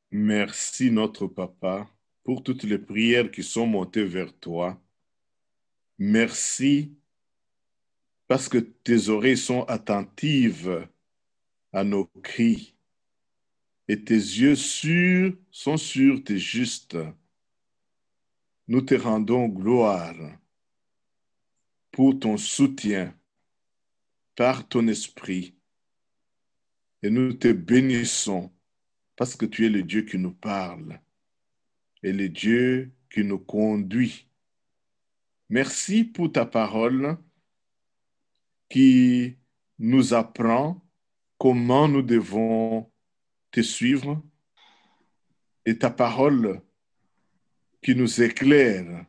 Merci notre Papa pour toutes les prières qui sont montées vers toi. Merci parce que tes oreilles sont attentives à nos cris et tes yeux sont sur tes justes. Nous te rendons gloire pour ton soutien par ton esprit et nous te bénissons parce que tu es le Dieu qui nous parle et le Dieu qui nous conduit. Merci pour ta parole qui nous apprend comment nous devons te suivre et ta parole qui nous éclaire,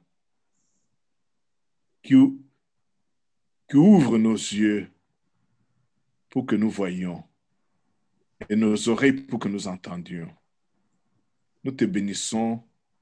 qui, qui ouvre nos yeux pour que nous voyions et nos oreilles pour que nous entendions. Nous te bénissons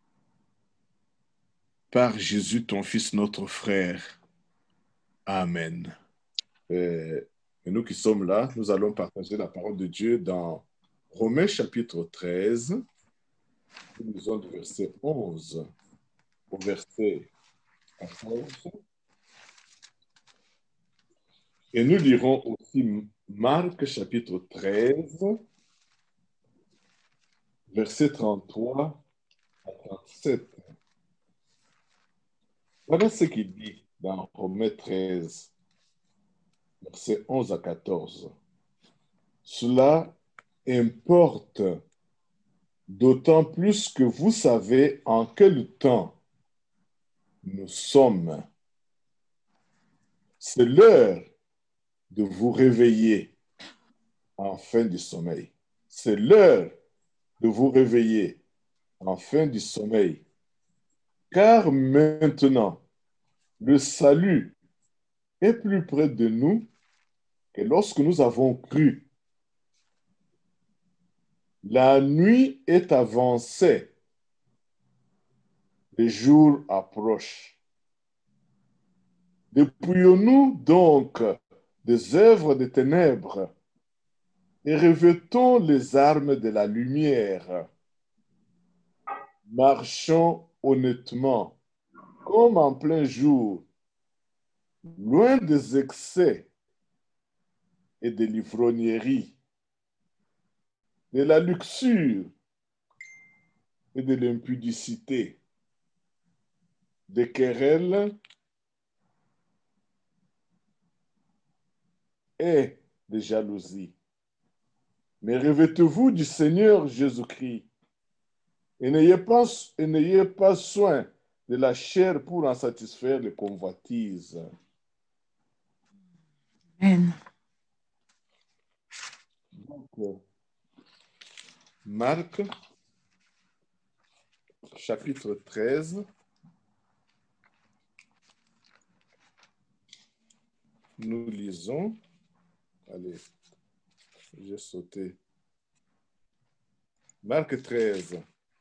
par Jésus, ton Fils, notre frère. Amen. Et nous qui sommes là, nous allons partager la parole de Dieu dans Romains chapitre 13. Nous lisons du verset 11 au verset 14. Et nous lirons aussi Marc chapitre 13, verset 33 à 37. Voilà ce qu'il dit dans Romains 13, verset 11 à 14. Cela importe d'autant plus que vous savez en quel temps nous sommes. C'est l'heure de vous réveiller en fin du sommeil. C'est l'heure de vous réveiller en fin du sommeil. Car maintenant, le salut est plus près de nous que lorsque nous avons cru. La nuit est avancée, le jour approche. Dépouillons-nous donc des œuvres des ténèbres et revêtons les armes de la lumière. Marchons honnêtement, comme en plein jour, loin des excès et de l'ivrognerie, de la luxure et de l'impudicité, des querelles et des jalousies. Mais revêtez-vous du Seigneur Jésus-Christ et n'ayez pas soin de la chair pour en satisfaire les convoitises. Amen. Donc, Marc, chapitre 13. Nous lisons. Allez, j'ai sauté. Marc 13.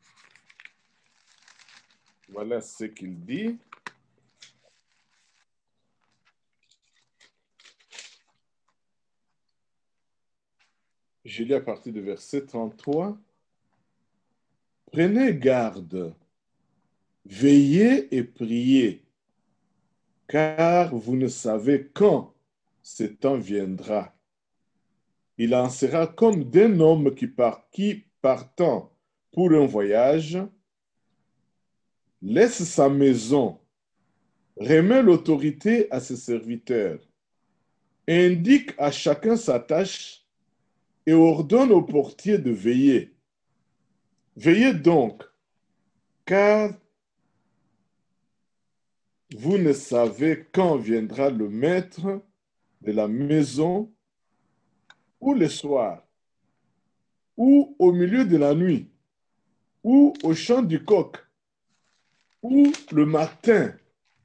Voilà ce qu'il dit. Je lis à partir du verset 33. Prenez garde, veillez et priez, car vous ne savez quand ce temps viendra. Il en sera comme d'un homme qui partant pour un voyage, laisse sa maison, remet l'autorité à ses serviteurs, indique à chacun sa tâche et ordonne au portier de veiller. Veillez donc, car vous ne savez quand viendra le maître de la maison, ou le soir, ou au milieu de la nuit, ou au chant du coq, ou le matin.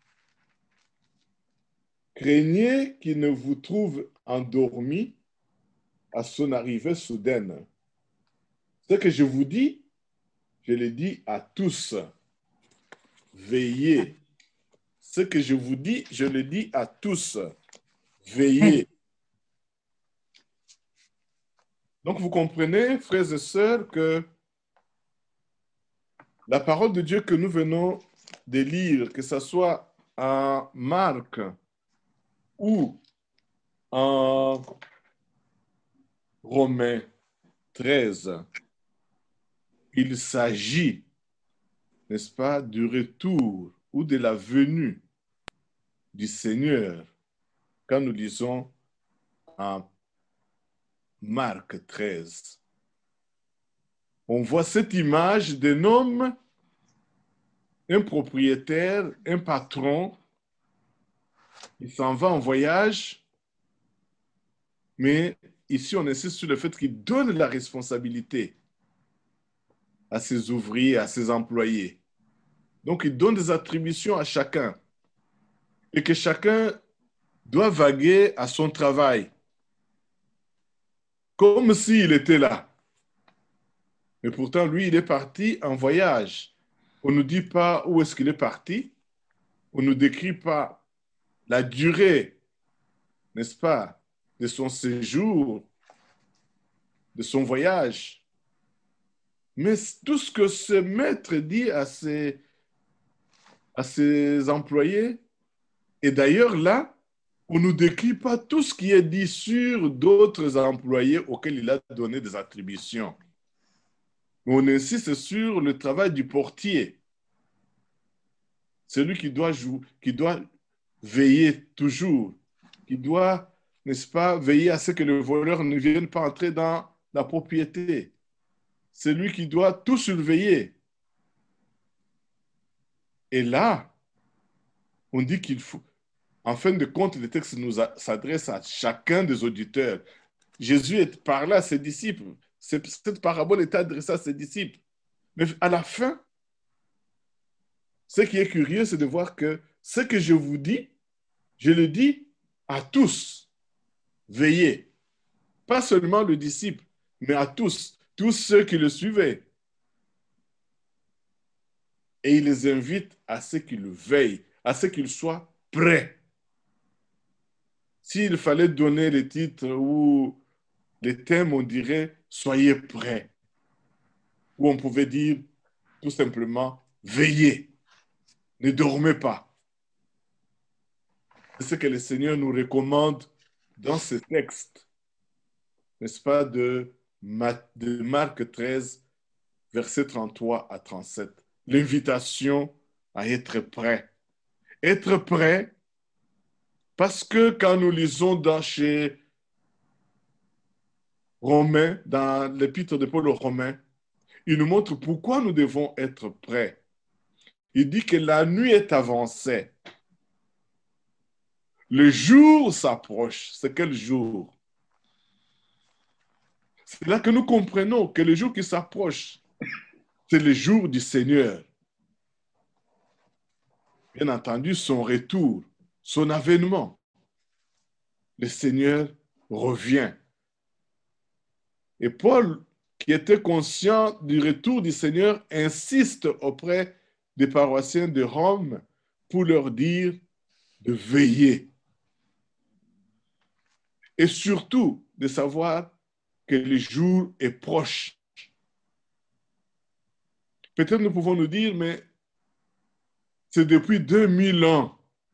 Craignez qu'il ne vous trouve endormi à son arrivée soudaine. Ce que je vous dis, je le dis à tous. Veillez. Ce que je vous dis, je le dis à tous. Amen. Veillez. Donc vous comprenez, frères et sœurs, que La parole de Dieu que nous venons de lire, que ce soit en Marc ou en Romains 13, il s'agit, n'est-ce pas, du retour ou de la venue du Seigneur quand nous lisons en Marc 13. On voit cette image d'un homme, un propriétaire, un patron, il s'en va en voyage, mais ici on insiste sur le fait qu'il donne la responsabilité à ses ouvriers, à ses employés. Donc il donne des attributions à chacun et que chacun doit vaguer à son travail, comme s'il était là. Mais pourtant, lui, il est parti en voyage. On ne nous dit pas où est-ce qu'il est parti. On ne nous décrit pas la durée, n'est-ce pas, de son séjour, de son voyage. Mais tout ce que ce maître dit à ses employés, et d'ailleurs là, on ne nous décrit pas tout ce qui est dit sur d'autres employés auxquels il a donné des attributions. Mais on insiste sur le travail du portier, celui qui doit veiller toujours, qui doit, n'est-ce pas, veiller à ce que le voleur ne vienne pas entrer dans la propriété. C'est lui qui doit tout surveiller. Et là, on dit qu'il faut, en fin de compte, le texte s'adresse à chacun des auditeurs. Jésus parlait à ses disciples. Cette parabole est adressée à ses disciples. Mais à la fin, ce qui est curieux, c'est de voir que ce que je vous dis, je le dis à tous. Veillez. Pas seulement le disciple, mais à tous ceux qui le suivaient. Et il les invite à ce qu'ils veillent, à ce qu'ils soient prêts. S'il fallait donner les titres ou les thèmes, on dirait soyez prêts. Ou on pouvait dire tout simplement veillez, ne dormez pas. C'est ce que le Seigneur nous recommande dans ce texte, n'est-ce pas, de Marc 13, versets 33 à 37. L'invitation à être prêt. Être prêt parce que quand nous lisons chez Romains, dans l'épître de Paul aux Romains, il nous montre pourquoi nous devons être prêts. Il dit que la nuit est avancée. Le jour s'approche. C'est quel jour? C'est là que nous comprenons que le jour qui s'approche, c'est le jour du Seigneur. Bien entendu, son retour, son avènement. Le Seigneur revient. Et Paul, qui était conscient du retour du Seigneur, insiste auprès des paroissiens de Rome pour leur dire de veiller. Et surtout de savoir que le jour est proche. Peut-être nous pouvons nous dire, mais c'est depuis 2000 ans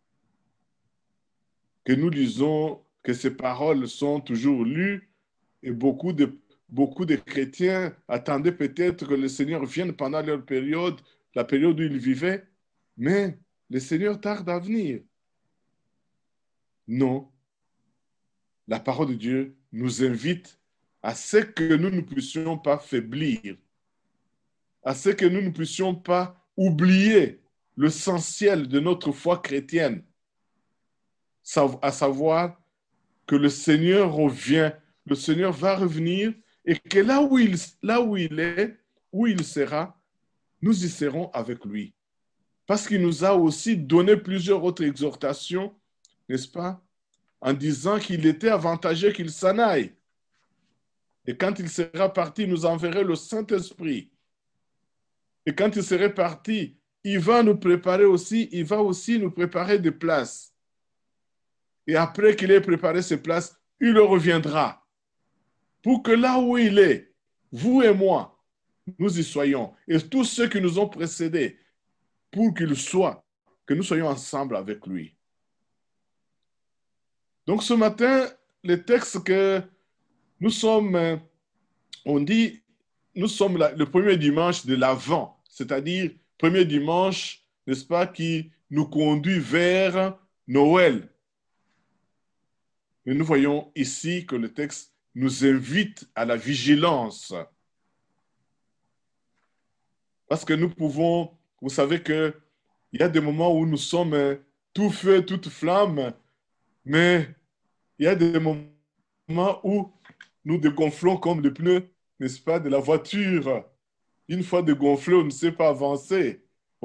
que nous lisons que ces paroles sont toujours lues et beaucoup de chrétiens attendaient peut-être que le Seigneur vienne pendant leur période, la période où ils vivaient, mais le Seigneur tarde à venir. Non, la parole de Dieu nous invite à ce que nous ne puissions pas faiblir, à ce que nous ne puissions pas oublier l'essentiel de notre foi chrétienne, à savoir que le Seigneur revient, le Seigneur va revenir et que là où il est, où il sera, nous y serons avec lui. Parce qu'il nous a aussi donné plusieurs autres exhortations, n'est-ce pas, en disant qu'il était avantageux qu'il s'en aille. Et quand il sera parti, il nous enverrait le Saint-Esprit. Et quand il serait parti, il va nous préparer aussi, il va aussi nous préparer des places. Et après qu'il ait préparé ces places, il reviendra. Pour que là où il est, vous et moi, nous y soyons. Et tous ceux qui nous ont précédés, pour qu'il soit, que nous soyons ensemble avec lui. Donc ce matin, le texte que nous sommes, on dit, nous sommes le premier dimanche de l'Avent, c'est-à-dire premier dimanche, n'est-ce pas, qui nous conduit vers Noël. Et nous voyons ici que le texte nous invite à la vigilance. Parce que nous pouvons, vous savez qu'il y a des moments où nous sommes tout feu, toute flamme, mais il y a des moments où nous dégonflons comme le pneu, n'est-ce pas, de la voiture. Une fois dégonflé, on ne sait pas avancer.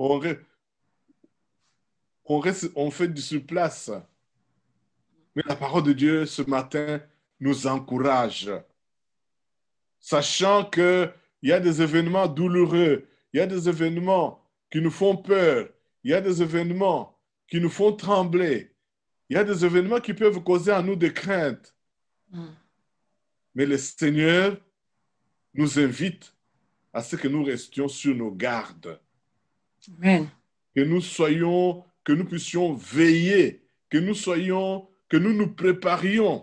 On fait du surplace. Mais la parole de Dieu ce matin nous encourage, sachant qu'il y a des événements douloureux, il y a des événements qui nous font peur, il y a des événements qui nous font trembler, il y a des événements qui peuvent causer à nous des craintes. Mais le Seigneur nous invite à ce que nous restions sur nos gardes. Amen. Que nous puissions veiller, que nous nous préparions,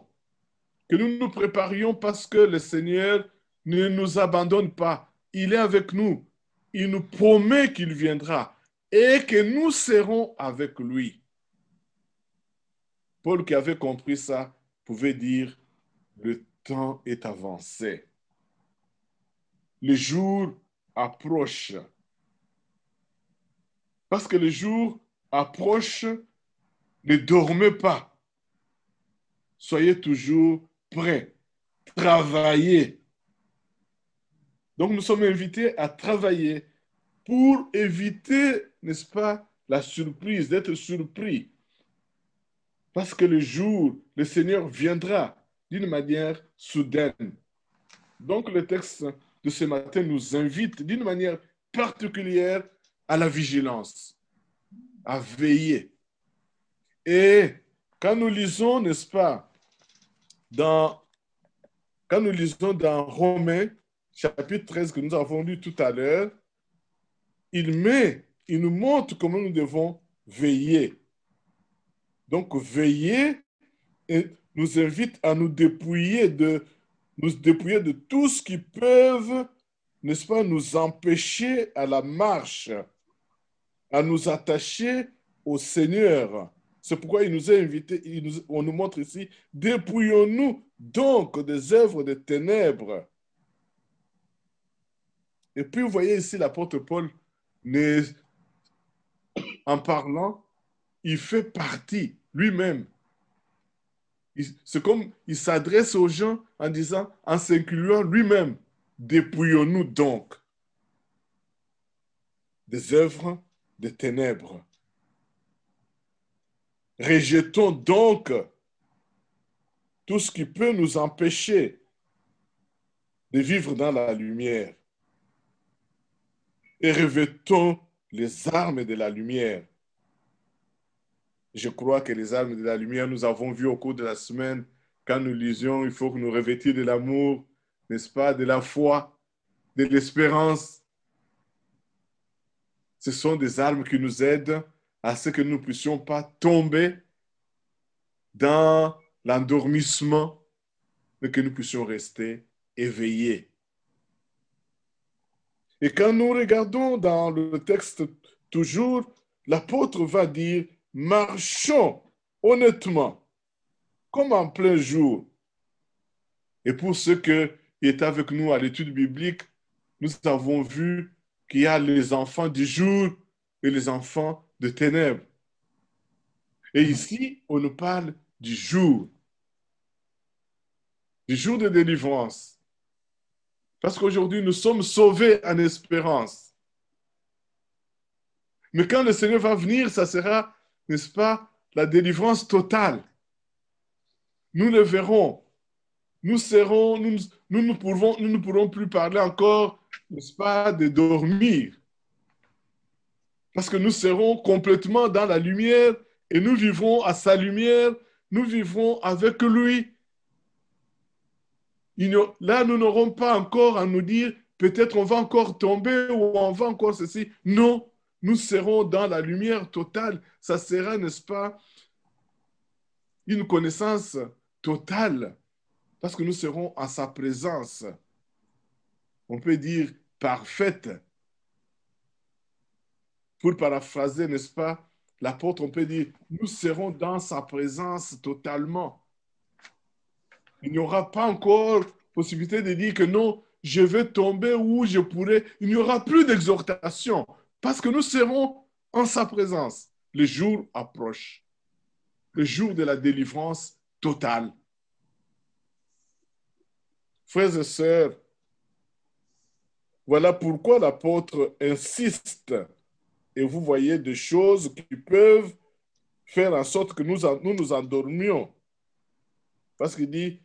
parce que le Seigneur ne nous abandonne pas. Il est avec nous. Il nous promet qu'il viendra et que nous serons avec lui. Paul, qui avait compris ça, pouvait dire, le temps est avancé. Le jour approche. Parce que le jour approche, ne dormez pas. Soyez toujours prêts. Travaillez. Donc nous sommes invités à travailler pour éviter, n'est-ce pas, la surprise, d'être surpris. Parce que le Seigneur viendra d'une manière soudaine. Donc le texte de ce matin nous invite d'une manière particulière à la vigilance, à veiller. Et quand nous lisons, n'est-ce pas, quand nous lisons dans Romains, chapitre 13 que nous avons lu tout à l'heure, il nous montre comment nous devons veiller. Donc, veiller nous invite à nous dépouiller de tout ce qui peut, n'est-ce pas, nous empêcher à la marche, à nous attacher au Seigneur. C'est pourquoi il nous a invités, on nous montre ici, dépouillons-nous donc des œuvres des ténèbres. Et puis, vous voyez ici l'apôtre Paul, en parlant, il fait partie lui-même. C'est comme il s'adresse aux gens en disant, en s'incluant lui-même, dépouillons-nous donc des œuvres des ténèbres. Rejetons donc tout ce qui peut nous empêcher de vivre dans la lumière et revêtons les armes de la lumière. Je crois que les armes de la lumière, nous avons vu au cours de la semaine, quand nous lisions, il faut que nous revêtions de l'amour, n'est-ce pas, de la foi, de l'espérance. Ce sont des armes qui nous aident à ce que nous ne puissions pas tomber dans l'endormissement, mais que nous puissions rester éveillés. Et quand nous regardons dans le texte, toujours, l'apôtre va dire, marchons honnêtement, comme en plein jour. Et pour ceux qui étaient avec nous à l'étude biblique, nous avons vu qu'il y a les enfants du jour et les enfants de ténèbres. Et ici, on nous parle du jour de délivrance. Parce qu'aujourd'hui, nous sommes sauvés en espérance. Mais quand le Seigneur va venir, ça sera, n'est-ce pas, la délivrance totale. Nous le verrons. Nous ne pourrons plus parler encore, n'est-ce pas, de dormir. Parce que nous serons complètement dans la lumière et nous vivrons à sa lumière, nous vivrons avec lui. Là, nous n'aurons pas encore à nous dire, peut-être on va encore tomber ou on va encore ceci. Non, nous serons dans la lumière totale. Ça sera, n'est-ce pas, une connaissance totale parce que nous serons en sa présence. On peut dire parfaite. Pour paraphraser, n'est-ce pas, l'apôtre, on peut dire, nous serons dans sa présence totalement. Il n'y aura pas encore possibilité de dire que non, je vais tomber ou je pourrais. Il n'y aura plus d'exhortation parce que nous serons en sa présence. Le jour approche, le jour de la délivrance totale. Frères et sœurs, voilà pourquoi l'apôtre insiste. Et vous voyez des choses qui peuvent faire en sorte que nous endormions. Parce qu'il dit,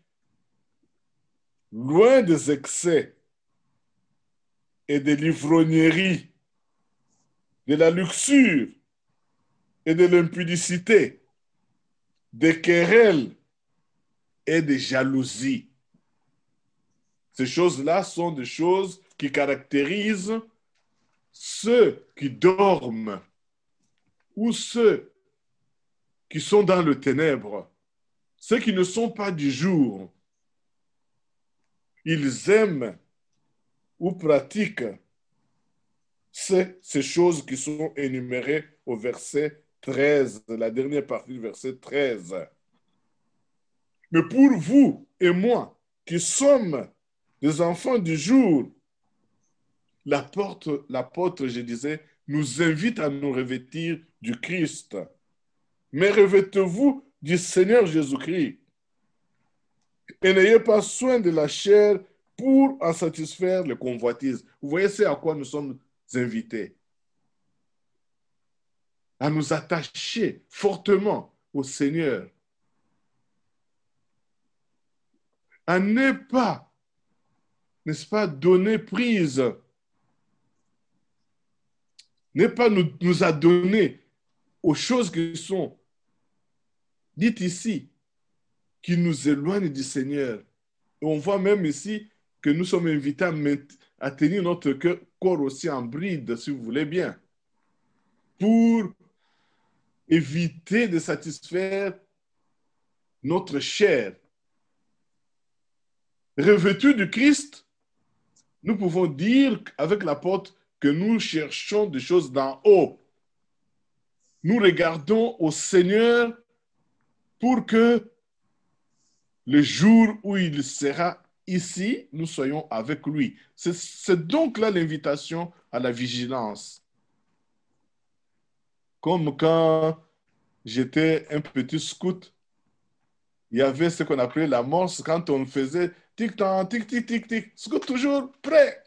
loin des excès et des l'ivrognerie, de la luxure et de l'impudicité, des querelles et des jalousies. Ces choses-là sont des choses qui caractérisent ceux qui dorment ou ceux qui sont dans le ténèbre, ceux qui ne sont pas du jour. Ils aiment ou pratiquent ces choses qui sont énumérées au verset 13, la dernière partie du verset 13. Mais pour vous et moi, qui sommes des enfants du jour, l'apôtre, je disais, nous invite à nous revêtir du Christ. Mais revêtez-vous du Seigneur Jésus-Christ et n'ayez pas soin de la chair pour en satisfaire les convoitises. Vous voyez, c'est à quoi nous sommes invités. À nous attacher fortement au Seigneur. À ne pas, n'est-ce pas, donner prise, ne pas nous adonner aux choses qui sont dites ici, qui nous éloignent du Seigneur. Et on voit même ici que nous sommes invités à tenir notre corps aussi en bride, si vous voulez bien, pour éviter de satisfaire notre chair. Revêtus du Christ, nous pouvons dire avec l'apôtre que nous cherchons des choses d'en haut. Nous regardons au Seigneur pour que le jour où il sera ici, nous soyons avec lui. C'est donc là l'invitation à la vigilance. Comme quand j'étais un petit scout, il y avait ce qu'on appelait la morse quand on faisait tic-tac, tic-tic, tic-tic, scout toujours prêt.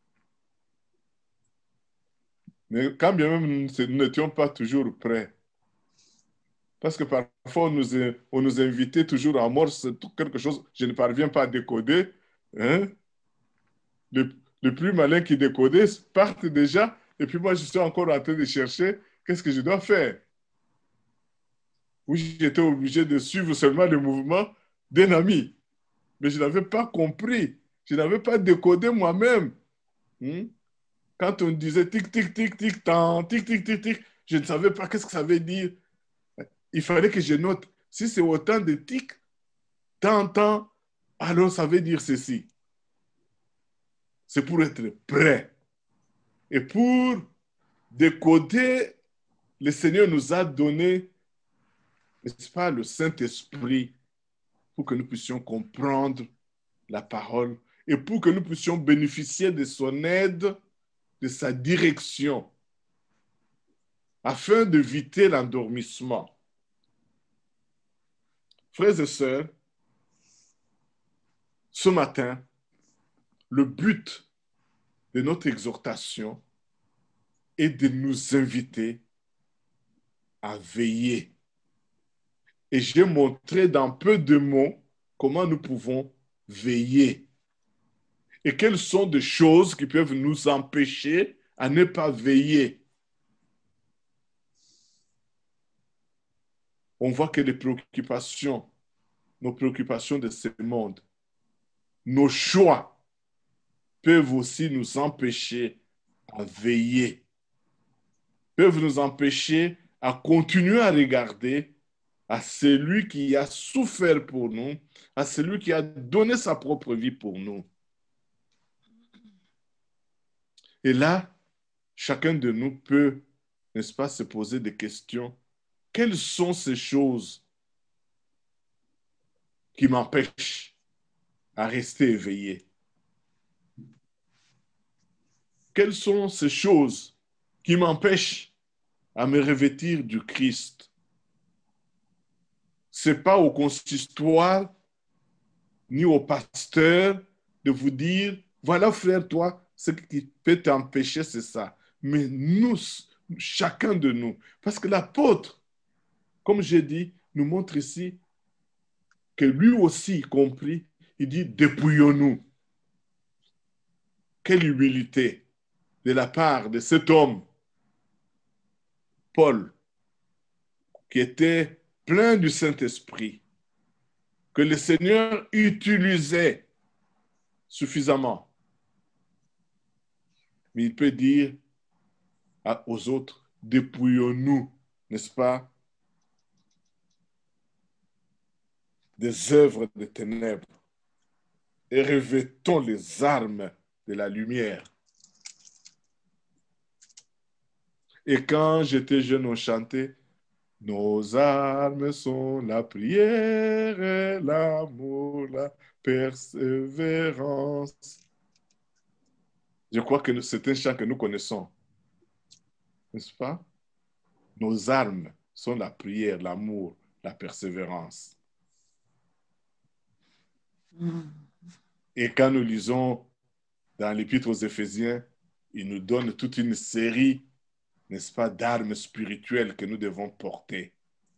Mais quand bien même nous n'étions pas toujours prêts, parce que parfois on nous invitait toujours en morse quelque chose, je ne parviens pas à décoder. Hein? Le plus malin qui décodait part déjà, et puis moi je suis encore en train de chercher qu'est-ce que je dois faire. Oui, j'étais obligé de suivre seulement le mouvement d'un ami, mais je n'avais pas compris, je n'avais pas décodé moi-même. Hmm? Quand on disait tic, tic, tic, tic, tant, tic, tic, tic, tic, je ne savais pas qu'est-ce que ça veut dire. Il fallait que je note. Si c'est autant de tic, tant, tant, alors ça veut dire ceci. C'est pour être prêt. Et pour décoder, le Seigneur nous a donné, n'est-ce pas, le Saint-Esprit pour que nous puissions comprendre la parole et pour que nous puissions bénéficier de son aide, de sa direction, afin d'éviter l'endormissement. Frères et sœurs, ce matin, le but de notre exhortation est de nous inviter à veiller. Et j'ai montré dans peu de mots comment nous pouvons veiller. Et quelles sont des choses qui peuvent nous empêcher à ne pas veiller. On voit que les préoccupations, nos préoccupations de ce monde, nos choix peuvent aussi nous empêcher à veiller, peuvent nous empêcher à continuer à regarder à celui qui a souffert pour nous, à celui qui a donné sa propre vie pour nous. Et là, chacun de nous peut, n'est-ce pas, se poser des questions. Quelles sont ces choses qui m'empêchent à rester éveillé? Quelles sont ces choses qui m'empêchent à me revêtir du Christ? Ce n'est pas au consistoire ni au pasteur de vous dire, voilà frère, toi, ce qui peut t'empêcher, c'est ça. Mais nous, chacun de nous, parce que l'apôtre, comme j'ai dit, nous montre ici que lui aussi compris, il dit, dépouillons-nous. Quelle humilité de la part de cet homme, Paul, qui était plein du Saint-Esprit, que le Seigneur utilisait suffisamment. Mais il peut dire aux autres, dépouillons-nous, n'est-ce pas, des œuvres des ténèbres et revêtons les armes de la lumière. Et quand j'étais jeune, on chantait, nos armes sont la prière et l'amour, la persévérance. Je crois que c'est un chant que nous connaissons, n'est-ce pas? Nos armes sont la prière, l'amour, la persévérance. Et quand nous lisons dans l'Épître aux Éphésiens, il nous donne toute une série, n'est-ce pas, d'armes spirituelles que nous devons porter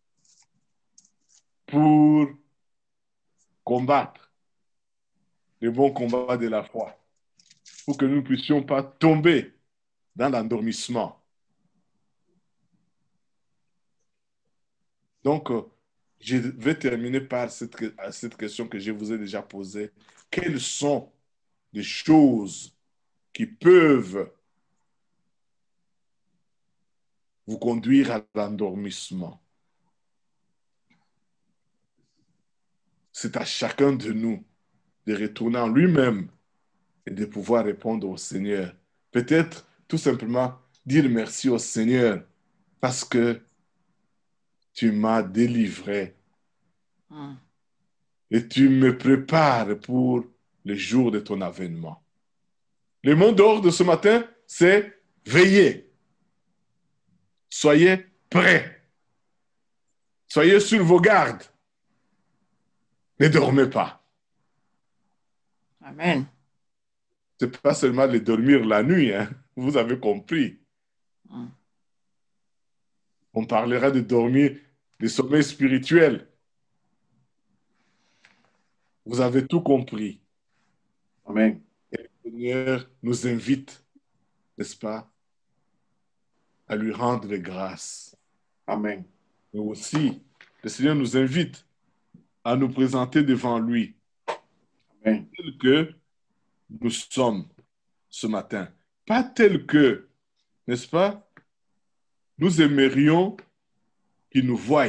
pour combattre le bon combat de la foi, pour que nous ne puissions pas tomber dans l'endormissement. Donc, je vais terminer par cette question que je vous ai déjà posée. Quelles sont les choses qui peuvent vous conduire à l'endormissement? C'est à chacun de nous de retourner en lui-même et de pouvoir répondre au Seigneur. Peut-être tout simplement dire merci au Seigneur parce que tu m'as délivré et tu me prépares pour le jour de ton avènement. Le mot d'ordre de ce matin, c'est veillez. Soyez prêts. Soyez sur vos gardes. Ne dormez pas. Amen. Ce n'est pas seulement de dormir la nuit, hein. Vous avez compris. On parlera de dormir, de sommeil spirituel. Vous avez tout compris. Amen. Et le Seigneur nous invite, n'est-ce pas, à lui rendre grâce. Amen. Mais aussi, le Seigneur nous invite à nous présenter devant lui, Amen. tel que nous sommes ce matin. Pas tel que, n'est-ce pas, nous aimerions qu'il nous voie,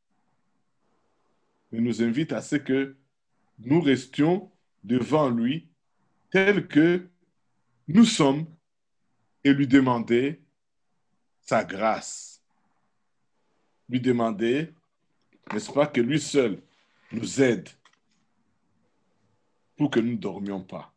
mais nous invite à ce que nous restions devant lui tel que nous sommes et lui demander sa grâce. Lui demander, n'est-ce pas, que lui seul nous aide pour que nous ne dormions pas.